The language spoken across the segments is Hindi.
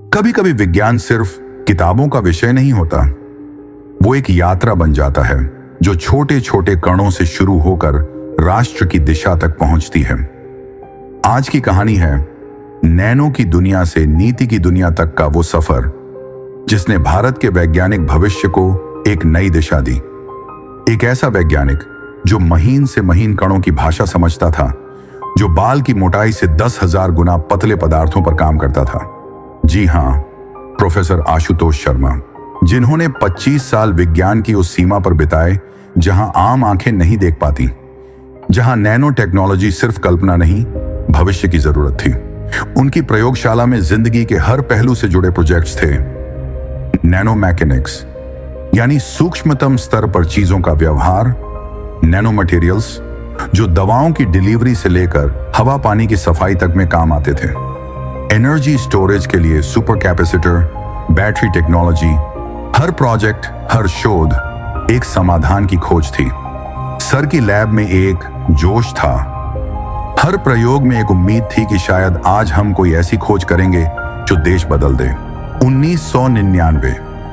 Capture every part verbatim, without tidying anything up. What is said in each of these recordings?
कभी कभी विज्ञान सिर्फ किताबों का विषय नहीं होता, वो एक यात्रा बन जाता है जो छोटे छोटे कणों से शुरू होकर राष्ट्र की दिशा तक पहुंचती है। आज की कहानी है नैनो की दुनिया से नीति की दुनिया तक का वो सफर जिसने भारत के वैज्ञानिक भविष्य को एक नई दिशा दी। एक ऐसा वैज्ञानिक जो महीन से महीन कणों की भाषा समझता था, जो बाल की मोटाई से दस हजार गुना पतले पदार्थों पर काम करता था। जी हां, प्रोफेसर आशुतोष शर्मा, जिन्होंने पच्चीस साल विज्ञान की उस सीमा पर बिताए जहां आम आंखें नहीं देख पाती, जहां नैनो टेक्नोलॉजी सिर्फ कल्पना नहीं, भविष्य की जरूरत थी। उनकी प्रयोगशाला में जिंदगी के हर पहलू से जुड़े प्रोजेक्ट्स थे। नैनो मैकेनिक्स यानी सूक्ष्मतम स्तर पर चीजों का व्यवहार, नैनो मटेरियल्स जो दवाओं की डिलीवरी से लेकर हवा पानी की सफाई तक में काम आते थे, एनर्जी स्टोरेज के लिए सुपर कैपेसिटर, बैटरी टेक्नोलॉजी। हर प्रोजेक्ट, हर शोध एक समाधान की खोज थी। सर की लैब में एक जोश था, हर प्रयोग में एक उम्मीद थी कि शायद आज हम कोई ऐसी खोज करेंगे जो देश बदल दे। उन्नीस सौ निन्यानवे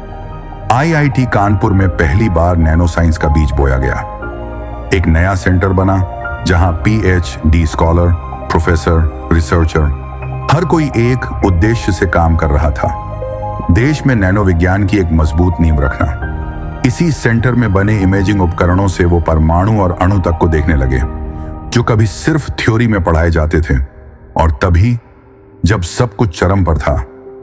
आई आई टी कानपुर में पहली बार नैनो साइंस का बीज बोया गया। एक नया सेंटर बना जहां P H D scholar, professor, researcher, हर कोई एक उद्देश्य से काम कर रहा था, देश में नैनो विज्ञान की एक मजबूत नींव रखना। इसी सेंटर में बने इमेजिंग उपकरणों से वो परमाणु और अणु तक को देखने लगे जो कभी सिर्फ थ्योरी में पढ़ाए जाते थे। और तभी जब सब कुछ चरम पर था,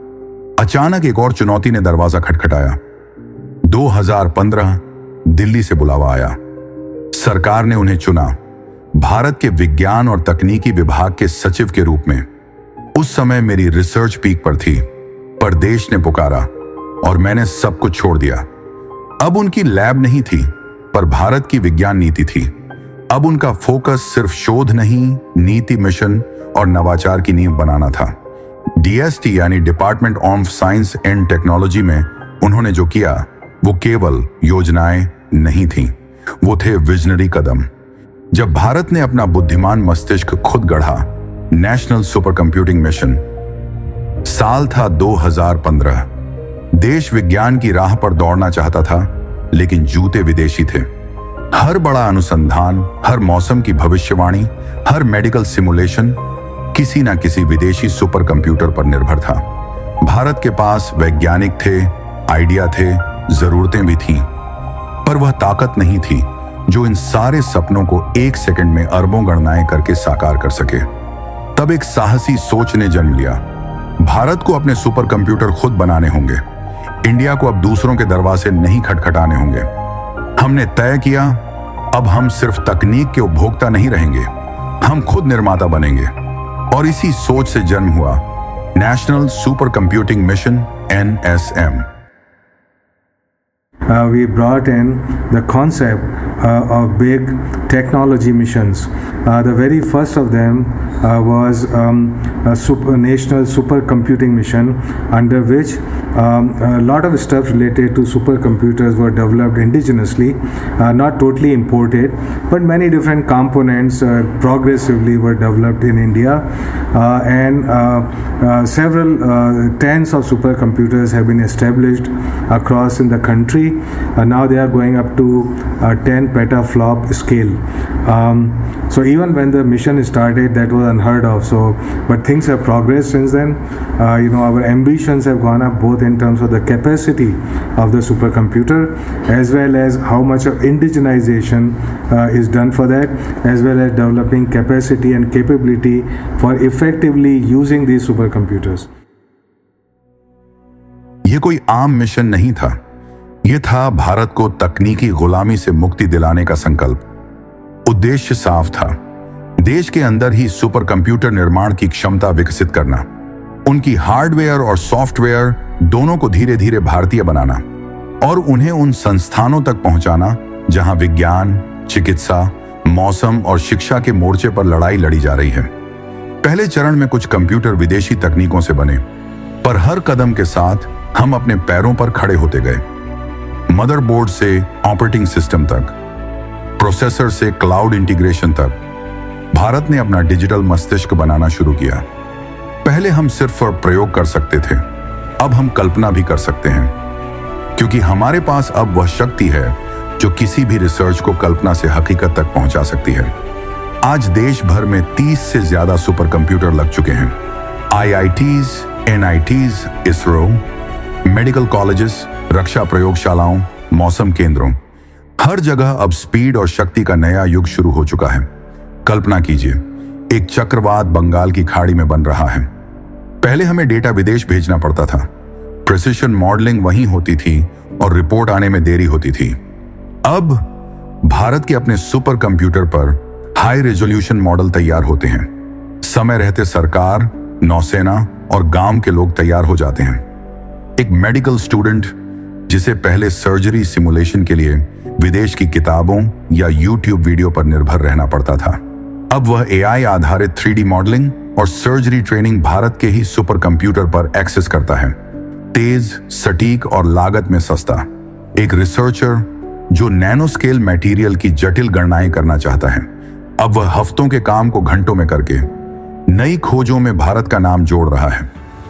अचानक एक और चुनौती ने दरवाजा खटखटाया। दो हज़ार पंद्रह दिल्ली से बुलावा आया। सरकार ने उन्हें चुना भारत के विज्ञान और तकनीकी विभाग के सचिव के रूप में। उस समय मेरी रिसर्च पीक पर थी, पर देश ने पुकारा और मैंने सब कुछ छोड़ दिया। अब उनकी लैब नहीं थी, पर भारत की विज्ञान नीति थी। अब उनका फोकस सिर्फ शोध नहीं, नीति, मिशन और नवाचार की नींव बनाना था। डी एस टी यानी department of science and technology में उन्होंने जो किया वो केवल योजनाएं नहीं थीं, वो थे विजनरी कदम। जब भारत ने अपना बुद्धिमान मस्तिष्क खुद गढ़ा, नेशनल सुपर कंप्यूटिंग मिशन, साल था दो हज़ार पंद्रह। देश विज्ञान की राह पर दौड़ना चाहता था, लेकिन जूते विदेशी थे। हर बड़ा अनुसंधान, हर मौसम की भविष्यवाणी, हर मेडिकल सिमुलेशन किसी ना किसी विदेशी सुपर कंप्यूटर पर निर्भर था। भारत के पास वैज्ञानिक थे, आइडिया थे, जरूरतें भी थीं, पर वह ताकत नहीं थी जो इन सारे सपनों को एक सेकंड में अरबों गणनाएं करके साकार कर सके। तब एक साहसी सोच ने जन्म लिया। भारत को अपने सुपर कंप्यूटर खुद बनाने होंगे। इंडिया को अब दूसरों के दरवाजे नहीं खटखटाने होंगे। हमने तय किया, अब हम सिर्फ तकनीक के उपभोक्ता नहीं रहेंगे, हम खुद निर्माता बनेंगे। और इसी सोच से जन्म हुआ national super computing mission, N S M. Uh, we brought in the concept uh, of big technology missions. Uh, the very first of them uh, was um, a super, national supercomputing mission, under which um, a lot of stuff related to supercomputers were developed indigenously, uh, not totally imported, but many different components uh, progressively were developed in India, uh, and uh, uh, several uh, tens of supercomputers have been established across in the country. Uh, now they are going up to uh, ten petaflop scale. Um, so even when the mission started, that was unheard of. So, but things have progressed since then. Uh, you know, our ambitions have gone up both in terms of the capacity of the supercomputer, as well as how much of indigenization uh, is done for that, as well as developing capacity and capability for effectively using these supercomputers. ये कोई आम मिशन नहीं था, यह था भारत को तकनीकी गुलामी से मुक्ति दिलाने का संकल्प। उद्देश्य साफ था, देश के अंदर ही सुपर कंप्यूटर निर्माण की क्षमता विकसित करना, उनकी हार्डवेयर और सॉफ्टवेयर दोनों को धीरे धीरे भारतीय बनाना और उन्हें उन संस्थानों तक पहुंचाना जहां विज्ञान, चिकित्सा, मौसम और शिक्षा के मोर्चे पर लड़ाई लड़ी जा रही है। पहले चरण में कुछ कंप्यूटर विदेशी तकनीकों से बने, पर हर कदम के साथ हम अपने पैरों पर खड़े होते गए। मदरबोर्ड से ऑपरेटिंग सिस्टम तक, प्रोसेसर से क्लाउड इंटीग्रेशन तक, भारत ने अपना डिजिटल मस्तिष्क बनाना शुरू किया। पहले हम सिर्फ प्रयोग कर सकते थे, अब हम कल्पना भी कर सकते हैं, क्योंकि हमारे पास अब वह शक्ति है जो किसी भी रिसर्च को कल्पना से हकीकत तक पहुंचा सकती है। आज देश भर में तीस से ज्यादा सुपर कंप्यूटर लग चुके हैं। I I Ts, N I Ts, ISRO, medical colleges, रक्षा प्रयोगशालाओं, मौसम केंद्रों, हर जगह अब स्पीड और शक्ति का नया युग शुरू हो चुका है। कल्पना कीजिए, एक चक्रवात बंगाल की खाड़ी में बन रहा है। पहले हमें डेटा विदेश भेजना पड़ता था, प्रिसिशन मॉडलिंग वहीं होती थी और रिपोर्ट आने में देरी होती थी। अब भारत के अपने सुपर कंप्यूटर पर हाई रेजोल्यूशन मॉडल तैयार होते हैं। समय रहते सरकार, नौसेना और गांव के लोग तैयार हो जाते हैं। एक मेडिकल स्टूडेंट जिसे पहले सर्जरी सिमुलेशन के लिए विदेश की किताबों या यूट्यूब वीडियो पर निर्भर रहना पड़ता था, अब वह ए आई आधारित थ्री डी मॉडलिंग और सर्जरी ट्रेनिंग भारत के ही सुपर कंप्यूटर पर एक्सेस करता है। तेज, सटीक और लागत में सस्ता। एक रिसर्चर जो नैनो स्केल मटेरियल की जटिल गणनाएं करना चाहता है, अब वह हफ्तों के काम को घंटों में करके नई खोजों में भारत का नाम जोड़ रहा है।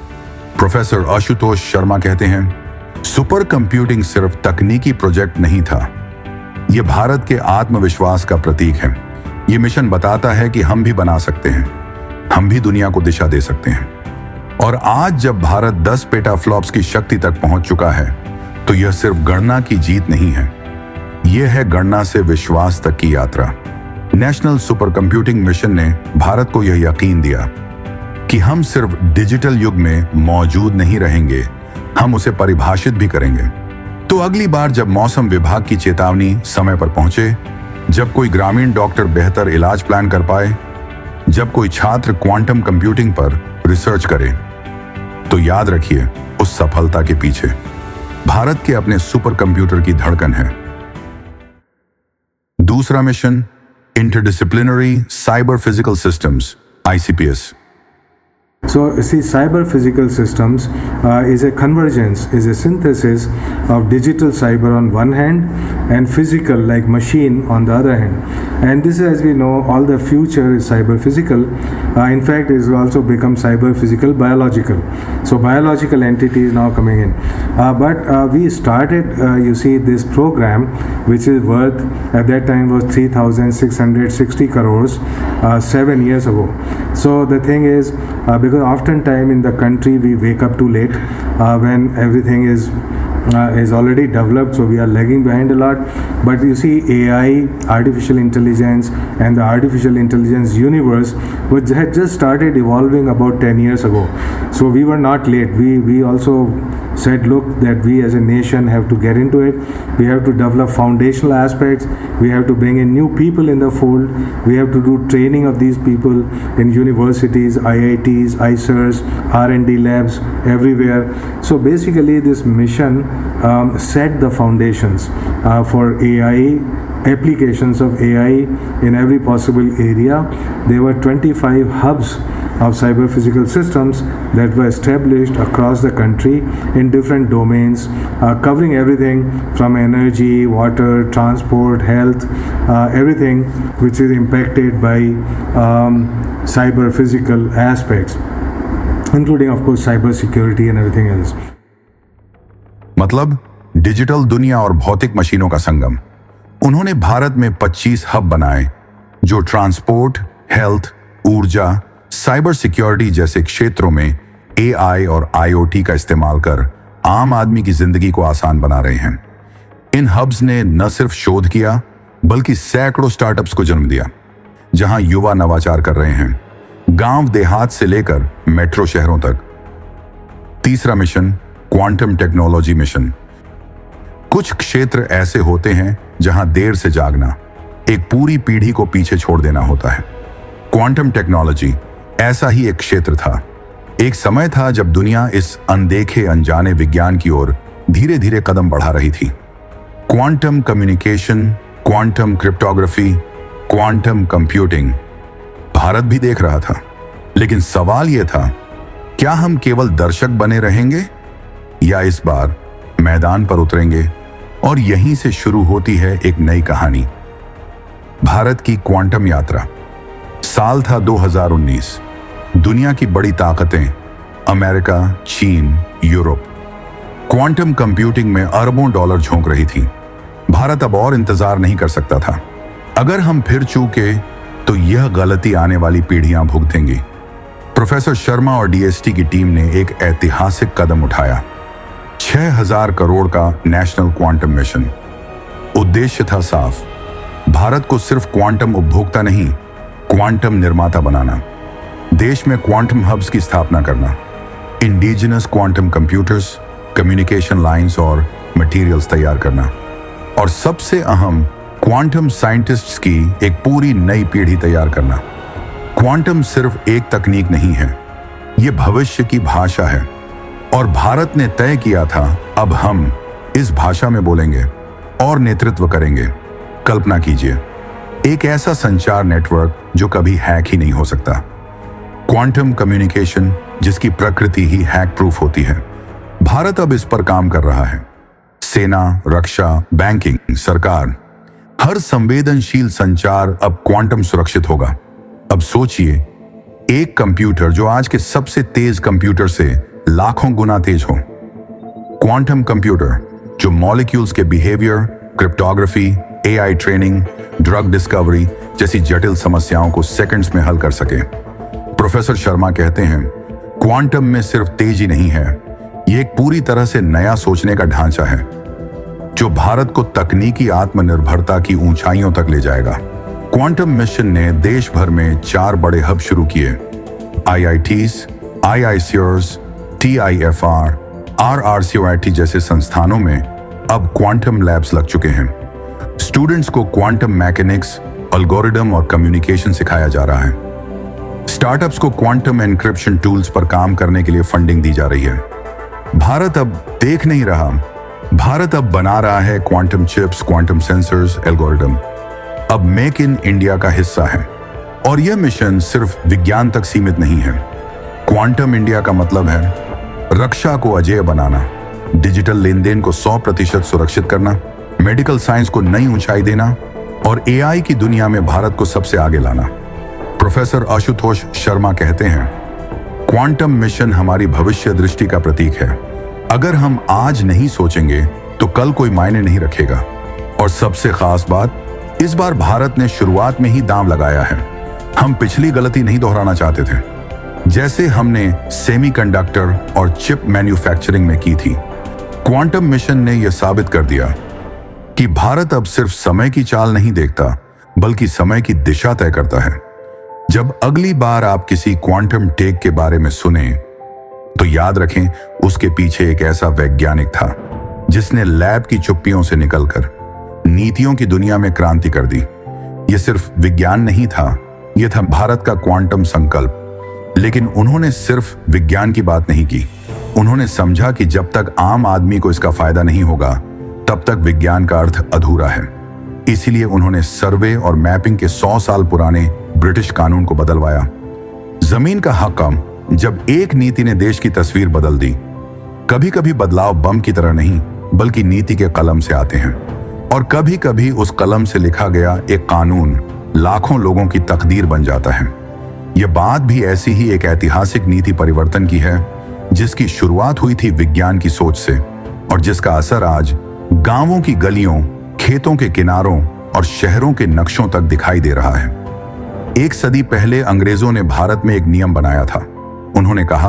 प्रोफेसर आशुतोष शर्मा कहते हैं, सुपर कंप्यूटिंग सिर्फ तकनीकी प्रोजेक्ट नहीं था, यह भारत के आत्मविश्वास का प्रतीक है। यह मिशन बताता है कि हम भी बना सकते हैं, हम भी दुनिया को दिशा दे सकते हैं। और आज जब भारत दस पेटाफ्लॉप्स की शक्ति तक पहुंच चुका है, तो यह सिर्फ गणना की जीत नहीं है, यह है गणना से विश्वास तक की यात्रा। नेशनल सुपर कंप्यूटिंग मिशन ने भारत को यह यकीन दिया कि हम सिर्फ डिजिटल युग में मौजूद नहीं रहेंगे, हम उसे परिभाषित भी करेंगे। तो अगली बार जब मौसम विभाग की चेतावनी समय पर पहुंचे, जब कोई ग्रामीण डॉक्टर बेहतर इलाज प्लान कर पाए, जब कोई छात्र क्वांटम कंप्यूटिंग पर रिसर्च करे, तो याद रखिए, उस सफलता के पीछे भारत के अपने सुपर कंप्यूटर की धड़कन है। दूसरा mission, interdisciplinary cyber physical systems, I C P S. So, see, cyber physical systems uh, is a convergence, is a synthesis of digital cyber on one hand and physical like machine on the other hand. And this, as we know, all the future is cyber physical. Uh, in fact, it has also become cyber physical biological. So, biological entity is now coming in. Uh, but uh, we started, uh, you see, this program, which is worth at that time was three thousand six hundred sixty crores uh, seven years ago. So, the thing is, uh, because oftentimes in the country we wake up too late uh, when everything is uh, is already developed, so we are lagging behind a lot. But you see, A I, artificial intelligence, and the artificial intelligence universe which had just started evolving about ten years ago. So we were not late. We we also said, look, that we as a nation have to get into it. We have to develop foundational aspects. We have to bring in new people in the fold. We have to do training of these people in universities, I I Ts, I C E R S, R and D labs, everywhere. So basically this mission um, set the foundations uh, for A I, applications of A I in every possible area. There were twenty-five hubs of cyber physical systems that were established across the country in different domains, uh, covering everything from energy, water, transport, health, uh, everything which is impacted by um, cyber physical aspects, including of course cyber security and everything else. मतलब डिजिटल दुनिया और भौतिक मशीनों का संगम। उन्होंने भारत में पच्चीस हब बनाए जो ट्रांसपोर्ट, हेल्थ, ऊर्जा, साइबर सिक्योरिटी जैसे क्षेत्रों में ए आई और आई ओ टी का इस्तेमाल कर आम आदमी की जिंदगी को आसान बना रहे हैं। इन हब्स ने न सिर्फ शोध किया, बल्कि सैकड़ों स्टार्टअप्स को जन्म दिया, जहां युवा नवाचार कर रहे हैं, गांव देहात से लेकर मेट्रो शहरों तक। तीसरा मिशन, क्वांटम टेक्नोलॉजी मिशन। कुछ क्षेत्र ऐसे होते हैं जहां देर से जागना एक पूरी पीढ़ी को पीछे छोड़ देना होता है। क्वांटम टेक्नोलॉजी ऐसा ही एक क्षेत्र था। एक समय था जब दुनिया इस अनदेखे अनजाने विज्ञान की ओर धीरे धीरे कदम बढ़ा रही थी। Quantum communication, quantum cryptography, quantum computing Bharat भी देख रहा था, लेकिन सवाल यह था, क्या हम केवल दर्शक बने रहेंगे या इस बार मैदान पर उतरेंगे? और यहीं से शुरू होती है एक नई कहानी, भारत की क्वांटम यात्रा। साल था दो हज़ार उन्नीस। दुनिया की बड़ी ताकतें अमेरिका, चीन, यूरोप क्वांटम कंप्यूटिंग में अरबों डॉलर झोंक रही थी। भारत अब और इंतजार नहीं कर सकता था। अगर हम फिर चूके तो यह गलती आने वाली पीढ़ियां भुगतेंगी। प्रोफेसर शर्मा और डीएसटी की टीम ने एक ऐतिहासिक कदम उठाया। छह हजार करोड़ का नेशनल क्वांटम मिशन। उद्देश्य था साफ, भारत को सिर्फ क्वांटम उपभोक्ता नहीं, क्वांटम निर्माता बनाना। देश में क्वांटम हब्स की स्थापना करना, indigenous quantum computers, communication lines और मटेरियल्स तैयार करना, और सबसे अहम क्वांटम साइंटिस्ट्स की एक पूरी नई पीढ़ी तैयार करना। क्वांटम सिर्फ एक तकनीक नहीं है, यह भविष्य की भाषा है और भारत ने तय किया था अब हम इस भाषा में बोलेंगे और नेतृत्व करेंगे। कल्पना कीजिए, एक ऐसा संचार नेटवर्क जो कभी हैक ही नहीं हो सकता। क्वांटम कम्युनिकेशन जिसकी प्रकृति ही हैक प्रूफ होती है। भारत अब इस पर काम कर रहा है। सेना, रक्षा, बैंकिंग, सरकार, हर संवेदनशील संचार अब क्वांटम सुरक्षित होगा। अब सोचिए, एक कंप्यूटर जो आज के सबसे तेज कंप्यूटर से लाखों गुना तेज हो। क्वांटम कंप्यूटर जो मॉलिक्यूल्स के behaviour, cryptography, AI training, drug discovery जैसी जटिल समस्याओं को सेकंड्स में हल कर सके। प्रोफेसर शर्मा कहते हैं, क्वांटम में सिर्फ तेजी नहीं है, यह एक पूरी तरह से नया सोचने का ढांचा है जो भारत को तकनीकी आत्मनिर्भरता की ऊंचाइयों तक ले जाएगा। क्वांटम मिशन ने देश भर में चार बड़े हब शुरू किए। आईआईटीज, आईआईसीआर्स, टीआईएफआर, आरआरसीओआईटी जैसे संस्थानों में अब क्वांटम लैब्स लग चुके हैं। स्टूडेंट्स को क्वांटम मैकेनिक्स, एल्गोरिदम और कम्युनिकेशन सिखाया जा रहा है। स्टार्टअप्स को क्वांटम एन्क्रिप्शन टूल्स पर काम करने के लिए फंडिंग दी जा रही है। भारत अब देख नहीं रहा, भारत अब बना रहा है quantum chips, quantum sensors, algorithms. अब मेक इन इंडिया का हिस्सा है और यह मिशन सिर्फ विज्ञान तक सीमित नहीं है। क्वांटम इंडिया का मतलब है रक्षा को अजेय बनाना, डिजिटल लेन देन को सौ प्रतिशत सुरक्षित करना, मेडिकल साइंस को नई ऊंचाई देना और एआई की दुनिया में भारत को सबसे आगे लाना। प्रोफेसर आशुतोष शर्मा कहते हैं, क्वांटम मिशन हमारी भविष्य दृष्टि का प्रतीक है। अगर हम आज नहीं सोचेंगे तो कल कोई मायने नहीं रखेगा। और सबसे खास बात, इस बार भारत ने शुरुआत में ही दांव लगाया है। हम पिछली गलती नहीं दोहराना चाहते थे, जैसे हमने सेमीकंडक्टर और चिप मैन्युफैक्चरिंग में की थी। क्वांटम मिशन ने यह साबित कर दिया कि भारत अब सिर्फ समय की चाल नहीं देखता, बल्कि समय की दिशा तय करता है। जब अगली बार आप किसी क्वांटम टेक के बारे में सुने तो याद रखें, उसके पीछे एक ऐसा वैज्ञानिक था जिसने लैब की चुप्पियों से निकलकर नीतियों की दुनिया में क्रांति कर दी। यह सिर्फ विज्ञान नहीं था, यह था भारत का क्वांटम संकल्प। लेकिन उन्होंने सिर्फ विज्ञान की बात नहीं की, उन्होंने समझा कि जब तक आम आदमी को इसका फायदा नहीं होगा तब तक विज्ञान का अर्थ अधूरा है। इसीलिए उन्होंने सर्वे और मैपिंग के सौ साल पुराने ब्रिटिश कानून को बदलवाया। जमीन का हक़ जब एक नीति ने देश की तस्वीर बदल दी। कभी कभी बदलाव बम की तरह नहीं, बल्कि नीति के कलम से आते हैं, और कभी कभी उस कलम से लिखा गया एक कानून लाखों लोगों की तकदीर बन जाता है। यह बात भी ऐसी ही एक ऐतिहासिक नीति परिवर्तन की है जिसकी शुरुआत हुई थी विज्ञान की सोच से और जिसका असर आज गांवों की गलियों, खेतों के किनारों और शहरों के नक्शों तक दिखाई दे रहा है। एक सदी पहले अंग्रेजों ने भारत में एक नियम बनाया था। उन्होंने कहा,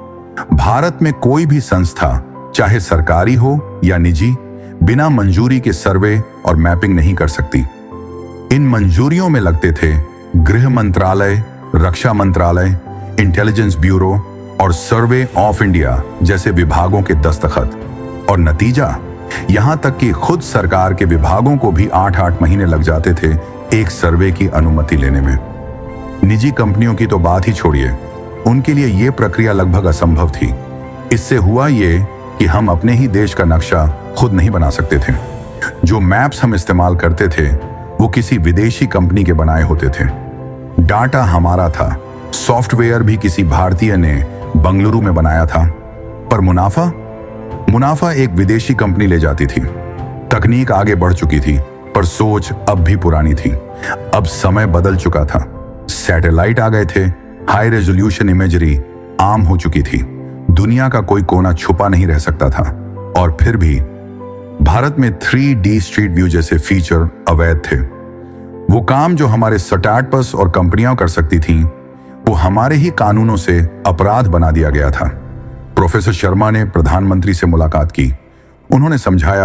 भारत में कोई भी संस्था, चाहे सरकारी हो या निजी, बिना मंजूरी के सर्वे और मैपिंग नहीं कर सकती। इन मंजूरियों में लगते थे गृह मंत्रालय, रक्षा मंत्रालय, इंटेलिजेंस ब्यूरो और सर्वे ऑफ इंडिया जैसे विभागों के दस्तखत। और नतीजा, यहां तक कि खुद सरकार के विभागों को भी आठ आठ महीने लग जाते थे एक सर्वे की अनुमति लेने में। निजी कंपनियों की तो बात ही छोड़िए, उनके लिए यह प्रक्रिया लगभग असंभव थी। इससे हुआ ये कि हम अपने ही देश का नक्शा खुद नहीं बना सकते थे। जो मैप्स हम इस्तेमाल करते थे वो किसी विदेशी कंपनी के बनाए होते थे। डाटा हमारा था, सॉफ्टवेयर भी किसी भारतीय ने बंगलुरु में बनाया था, पर मुनाफा मुनाफा एक विदेशी कंपनी ले जाती थी। तकनीक आगे बढ़ चुकी थी, पर सोच अब भी पुरानी थी। अब समय बदल चुका था। सैटेलाइट आ गए थे, हाई रेजोल्यूशन इमेजरी आम हो चुकी थी, दुनिया का कोई कोना छुपा नहीं रह सकता था। और फिर भी भारत में थ्री डी स्ट्रीट व्यू जैसे फीचर अवैध थे। वो काम जो हमारे स्टार्टअप्स और कंपनियां कर सकती थीं, वो हमारे ही कानूनों से अपराध बना दिया गया था। प्रोफेसर शर्मा ने प्रधानमंत्री से मुलाकात की। उन्होंने समझाया,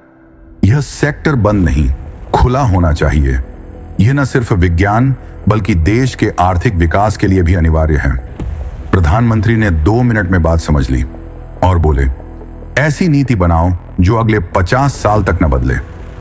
यह सेक्टर बंद नहीं, खुला होना चाहिए। यह न सिर्फ विज्ञान बल्कि देश के आर्थिक विकास के लिए भी अनिवार्य है। प्रधानमंत्री ने दो मिनट में बात समझ ली और बोले, ऐसी नीति बनाओ जो अगले पचास साल तक न बदले,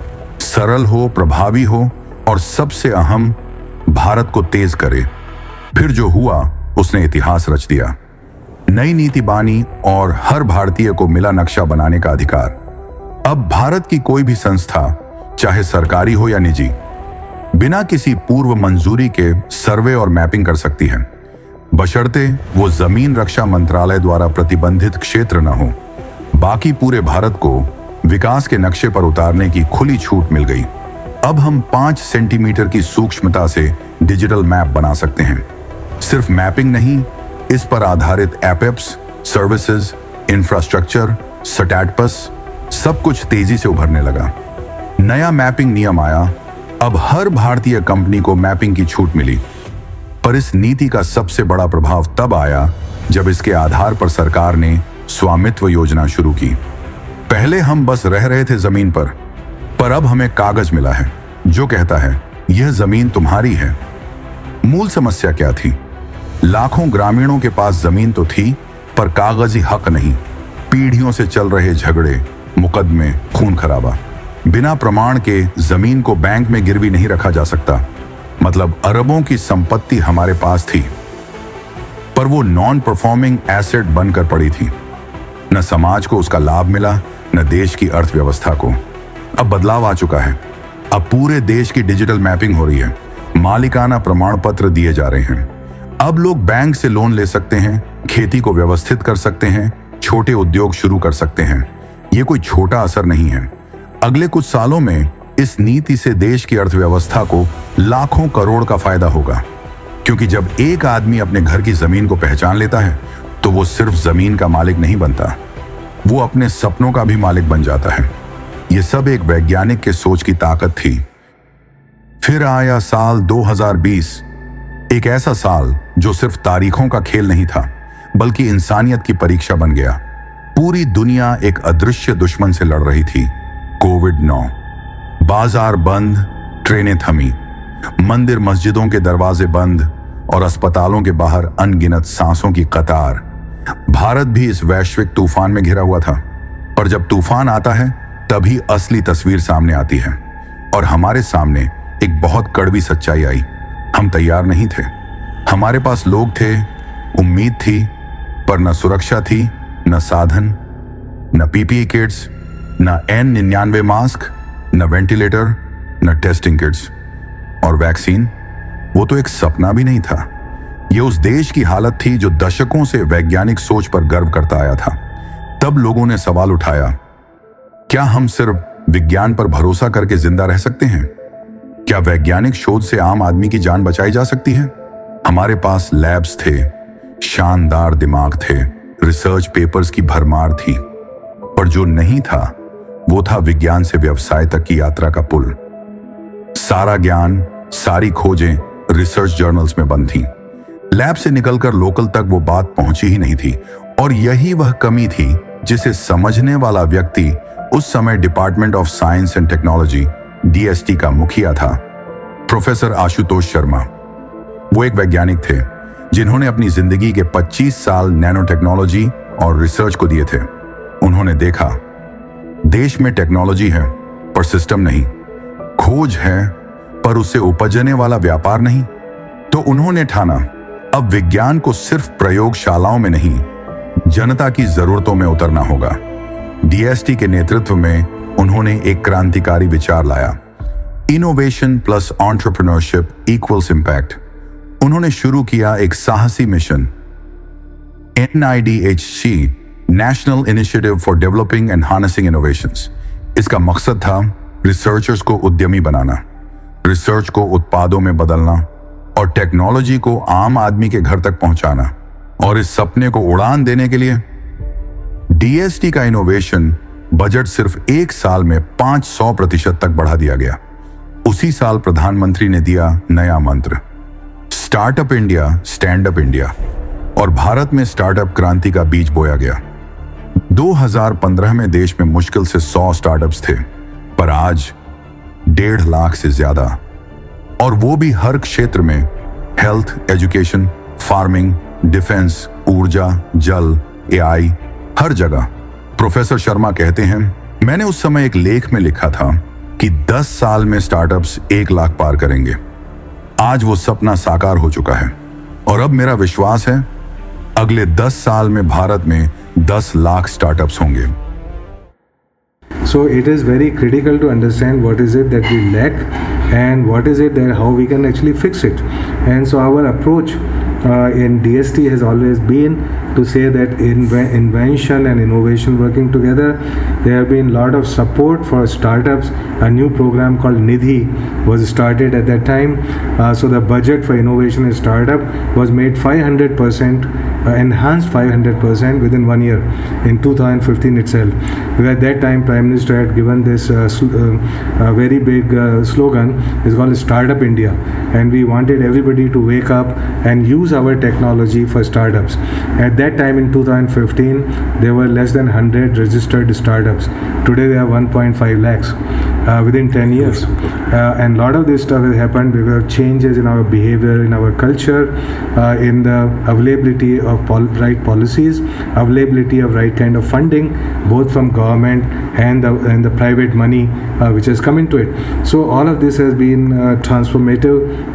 सरल हो, प्रभावी हो और सबसे अहम, भारत को तेज करे। फिर जो हुआ उसने इतिहास रच दिया। नई नीति बानी और हर भारतीय को मिला नक्शा बनाने का अधिकार। अब भारत की कोई भी संस्था, चाहे सरकारी हो या निजी, बिना किसी पूर्व मंजूरी के सर्वे और मैपिंग कर सकती है, बशर्ते वो जमीन रक्षा मंत्रालय द्वारा प्रतिबंधित क्षेत्र न हो। बाकी पूरे भारत को विकास के नक्शे पर उतारने की खुली छूट मिल गई। अब हम पांच सेंटीमीटर की सूक्ष्मता से डिजिटल मैप बना सकते हैं। सिर्फ मैपिंग नहीं, इस पर आधारित एप्स, सर्विसेज, इंफ्रास्ट्रक्चर, स्टैटस, सब कुछ तेजी से उभरने लगा। नया मैपिंग नियम आया। अब हर भारतीय कंपनी को मैपिंग की छूट मिली। पर इस नीति का सबसे बड़ा प्रभाव तब आया जब इसके आधार पर सरकार ने स्वामित्व योजना शुरू की। पहले हम बस रह रहे थे जमीन पर, पर अब हमें कागज मिला है जो कहता है यह जमीन तुम्हारी है। मूल समस्या क्या थी? लाखों ग्रामीणों के पास जमीन तो थी, पर कागजी हक नहीं। पीढ़ियों से चल रहे झगड़े, मुकदमे, खून खराबा। बिना प्रमाण के जमीन को बैंक में गिरवी नहीं रखा जा सकता। मतलब अरबों की संपत्ति हमारे पास थी, पर वो नॉन परफॉर्मिंग एसेट बनकर पड़ी थी। न समाज को उसका लाभ मिला, न देश की अर्थव्यवस्था को। अब बदलाव आ चुका है। अब पूरे देश की डिजिटल मैपिंग हो रही है। मालिकाना प्रमाण पत्र दिए जा रहे हैं। अब लोग बैंक से लोन ले सकते हैं, खेती को व्यवस्थित कर सकते हैं, छोटे उद्योग शुरू कर सकते हैं। ये कोई छोटा असर नहीं है। अगले कुछ सालों में इस नीति से देश की अर्थव्यवस्था को लाखों करोड़ का फायदा होगा, क्योंकि जब एक आदमी अपने घर की जमीन को पहचान लेता है तो वो सिर्फ जमीन का मालिक नहीं बनता, वो अपने सपनों का भी मालिक बन जाता है। ये सब एक वैज्ञानिक के सोच की ताकत थी। फिर आया साल दो हज़ार बीस, एक ऐसा साल जो सिर्फ तारीखों का खेल नहीं था, बल्कि इंसानियत की परीक्षा बन गया। पूरी दुनिया एक अदृश्य दुश्मन से लड़ रही थी, कोविड नौ। बाजार बंद, ट्रेनें थमी, मंदिर मस्जिदों के दरवाजे बंद और अस्पतालों के बाहर अनगिनत सांसों की कतार। भारत भी इस वैश्विक तूफान में घिरा हुआ था। पर जब तूफान आता है तभी असली तस्वीर सामने आती है। और हमारे सामने एक बहुत कड़वी सच्चाई आई। हम तैयार नहीं थे। हमारे पास लोग थे, उम्मीद थी, पर न सुरक्षा थी, न साधन, न पीपीई किट्स, न एन निन्यानवे मास्क, न वेंटिलेटर, न टेस्टिंग किट्स। और वैक्सीन, वो तो एक सपना भी नहीं था। ये उस देश की हालत थी जो दशकों से वैज्ञानिक सोच पर गर्व करता आया था। तब लोगों ने सवाल उठाया, क्या हम सिर्फ विज्ञान पर भरोसा करके जिंदा रह सकते हैं? क्या वैज्ञानिक शोध से आम आदमी की जान बचाई जा सकती है? हमारे पास लैब्स थे, शानदार दिमाग थे, रिसर्च पेपर्स की भरमार थी, पर जो नहीं था वो था विज्ञान से व्यवसाय तक की यात्रा का पुल। सारा ज्ञान, सारी खोजें रिसर्च जर्नल्स में बंद थी। लैब से निकलकर लोकल तक वो बात पहुंची ही नहीं थी। और यही वह कमी थी जिसे समझने वाला व्यक्ति उस समय department of science and technology D S T का मुखिया था, प्रोफेसर आशुतोष शर्मा। वो एक वैज्ञानिक थे जिन्होंने अपनी जिंदगी के पच्चीस साल नैनो टेक्नोलॉजी और रिसर्च को दिए थे। उन्होंने देखा, देश में टेक्नोलॉजी है पर सिस्टम नहीं, खोज है पर उससे उपजने वाला व्यापार नहीं। तो उन्होंने ठाना, अब विज्ञान को सिर्फ प्रयोगशालाओं में नहीं, जनता की जरूरतों में उतरना होगा। डी एस टी के नेतृत्व में उन्होंने एक क्रांतिकारी विचार लाया, innovation plus entrepreneurship equals impact. उन्होंने शुरू किया एक साहसी mission, N I D H C, national initiative for developing and harnessing innovations. इसका मकसद था रिसर्चर्स को उद्यमी बनाना, रिसर्च को उत्पादों में बदलना और टेक्नोलॉजी को आम आदमी के घर तक पहुंचाना। और इस सपने को उड़ान देने के लिए डीएसटी का इनोवेशन बजट सिर्फ एक साल में पाँच सौ प्रतिशत तक बढ़ा दिया गया। उसी साल प्रधानमंत्री ने दिया नया मंत्र, startup India, stand up India, और भारत में स्टार्टअप क्रांति का बीज बोया गया। दो हज़ार पंद्रह में देश में मुश्किल से सौ स्टार्टअप्स थे, पर आज डेढ़ लाख से ज्यादा, और वो भी हर क्षेत्र में, हेल्थ, एजुकेशन, फार्मिंग, डिफेंस, ऊर्जा, जल, एआई, हर जगह। प्रोफेसर शर्मा कहते हैं, मैंने उस समय एक लेख में लिखा था कि दस साल में स्टार्टअप्स एक लाख पार करेंगे। आज वो सपना साकार हो चुका है, और अब मेरा विश्वास है अगले दस साल में भारत में दस लाख स्टार्टअप्स होंगे। So it is very critical to understand what is it that we lack and what is it that how we can actually fix it. And so our approach uh, in D S T has always been to say that inve- invention and innovation working together. There have been a lot of support for startups. A new program called Nidhi was started at that time. Uh, so the budget for innovation and startup was made five hundred percent, uh, enhanced five hundred percent within one year in two thousand fifteen itself. Because at that time, Prime Minister had given this uh, sl- uh, uh, very big uh, slogan. It's called Startup India, and we wanted everybody to wake up and use our technology for startups. At that time in two thousand fifteen, there were less than one hundred registered startups. Today they have one point five lakhs uh, within ten years. Uh, and a lot of this stuff has happened because of changes in our behavior, in our culture, uh, in the availability of pol- right policies, availability of right kind of funding, both from government and the, and the private money uh, which has come into it. So all of this has been uh, transformative.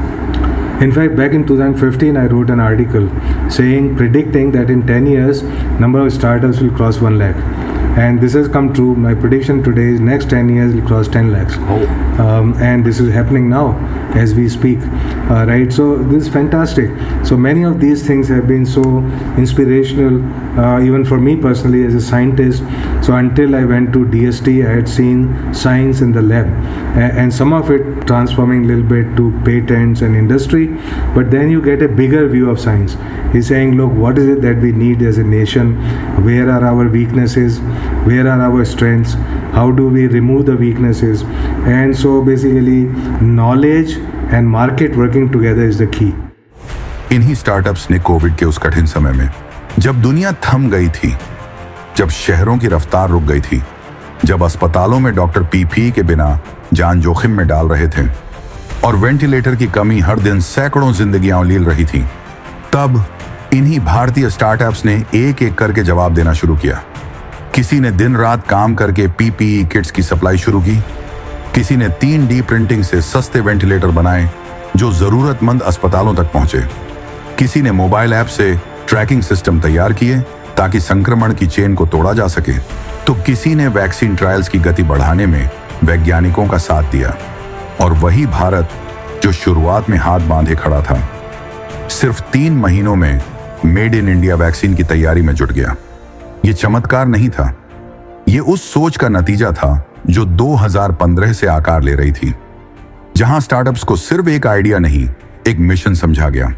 In fact, back in two thousand fifteen, I wrote an article saying, predicting that in ten years, number of startups will cross one lakh. And this has come true. My prediction today is next ten years will cross ten lakhs. Oh. Um, and this is happening now as we speak. Uh, right? So this is fantastic. So many of these things have been so inspirational, uh, even for me personally as a scientist. So until I went to D S T, I had seen science in the lab, a- and some of it transforming a little bit to patents and industry. But then you get a bigger view of science. He's saying, look, what is it that we need as a nation? Where are our weaknesses? Where are our strengths? How do we remove the weaknesses? And so basically, knowledge and market working together is the key. इन्हीं स्टार्टअप्स ने कोविड के उस कठिन समय में, जब दुनिया थम गई थी, जब शहरों की रफ्तार रुक गई थी, जब अस्पतालों में डॉक्टर पीपीई के बिना जान जोखिम में डाल रहे थे और वेंटिलेटर की कमी हर दिन सैकड़ों जिंदगियां लील रही थी, तब इन्हीं भारतीय स्टार्टअप्स ने एक एक करके जवाब देना शुरू किया। किसी ने दिन रात काम करके पीपीई किट्स की सप्लाई शुरू की, किसी ने तीन डी प्रिंटिंग से सस्ते वेंटिलेटर बनाए जो जरूरतमंद अस्पतालों तक पहुंचे, किसी ने मोबाइल ऐप से ट्रैकिंग सिस्टम तैयार किए ताकि संक्रमण की चेन को तोड़ा जा सके, तो किसी ने वैक्सीन ट्रायल्स की गति बढ़ाने में वैज्ञानिकों का साथ दिया। और वही भारत जो शुरुआत में हाथ बांधे खड़ा था, सिर्फ तीन महीनों में मेड इन इंडिया वैक्सीन की तैयारी में जुट गया। ये चमत्कार नहीं था, ये उस सोच का नतीजा था जो दो हज़ार पंद्रह से आकार ले रही थी, जहां स्टार्टअप्स को सिर्फ एक आइडिया नहीं, एक मिशन समझा गया,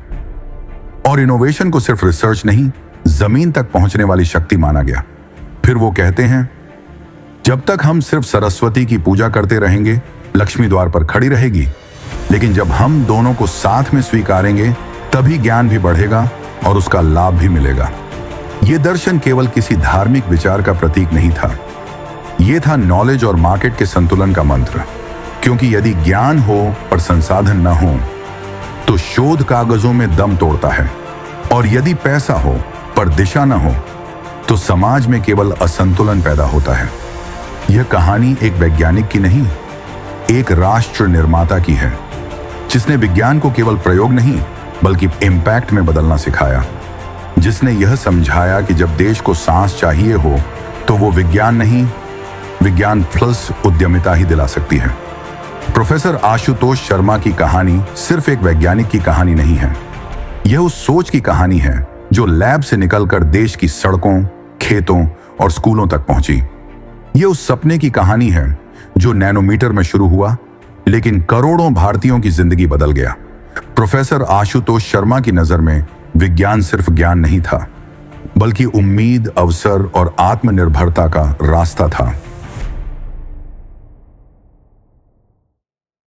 और इनोवेशन को सिर्फ रिसर्च नहीं, जमीन तक पहुंचने वाली शक्ति माना गया। फिर वो कहते हैं, जब तक हम सिर्फ सरस्वती की पूजा करते रहेंगे, लक्ष्मी द्वार पर खड़ी रहेगी, लेकिन जब हम दोनों को साथ में स्वीकारेंगे, तभी ज्ञान भी बढ़ेगा और उसका लाभ भी मिलेगा। ये दर्शन केवल किसी धार्मिक विचार का प्रतीक नहीं था, ये था नॉलेज और मार्केट के संतुलन का मंत्र। क्योंकि यदि ज्ञान हो पर संसाधन न हो, तो शोध कागजों में दम तोड़ता है, और यदि पैसा हो पर दिशा न हो, तो समाज में केवल असंतुलन पैदा होता है। यह कहानी एक वैज्ञानिक की नहीं, एक राष्ट्र निर्माता की है, जिसने विज्ञान को केवल प्रयोग नहीं बल्कि इम्पैक्ट में बदलना सिखाया, जिसने यह समझाया कि जब देश को सांस चाहिए हो तो वो विज्ञान नहीं, विज्ञान प्लस उद्यमिता ही दिला सकती है। प्रोफेसर आशुतोष शर्मा की कहानी सिर्फ एक वैज्ञानिक की कहानी नहीं है, यह उस सोच की कहानी है जो लैब से निकलकर देश की सड़कों, खेतों और स्कूलों तक पहुंची। यह उस सपने की कहानी है जो नैनोमीटर में शुरू हुआ, लेकिन करोड़ों भारतीयों की जिंदगी बदल गया। प्रोफेसर आशुतोष शर्मा की नजर में विज्ञान सिर्फ ज्ञान नहीं था, बल्कि उम्मीद, अवसर और आत्मनिर्भरता का रास्ता था।